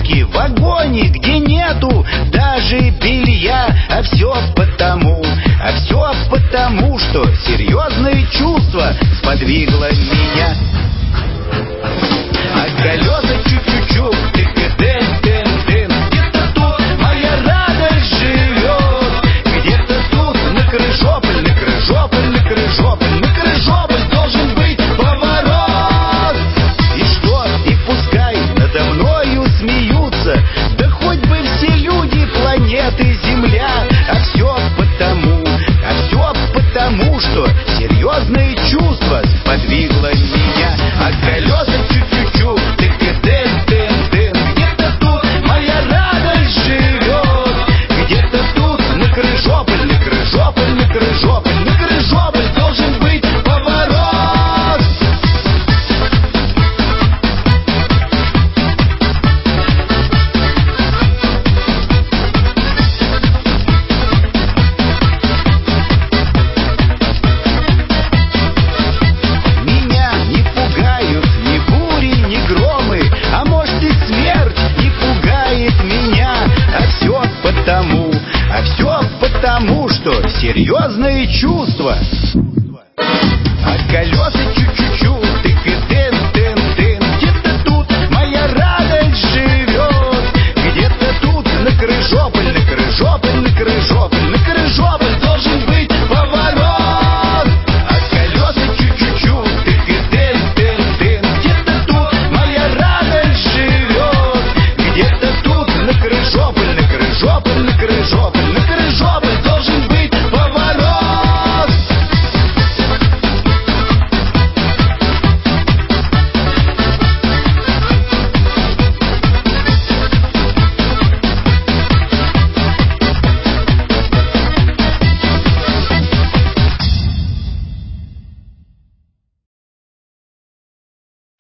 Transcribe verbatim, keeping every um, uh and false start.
пробки в вагоне, где нету даже белья. А все потому, а все потому, что серьезное чувство сподвигло меня. А колеса чу-чу-чу, тык-дын-дын-дын. Где-то тут моя радость живет, где-то тут на Крыжополь, на Крыжополь, на Крыжополь, на Крыжополь должен быть поворот. И что, и пускай надо мною смеются, да хоть бы все люди планеты Земля. А все потому, а все потому, что серьезное чувство сподвигло меня. А колеса чу-чу-чу, тык-дын-дын-дын. Где-то тут моя радость живет, где-то тут на Крыжополь, на Крыжополь, на Крыжополь, на Крыжополь должен быть поворот. Меня не пугают ни бури, ни громы, а может и смерть не пугает меня. А все потому, а все потому, что серьезное чувство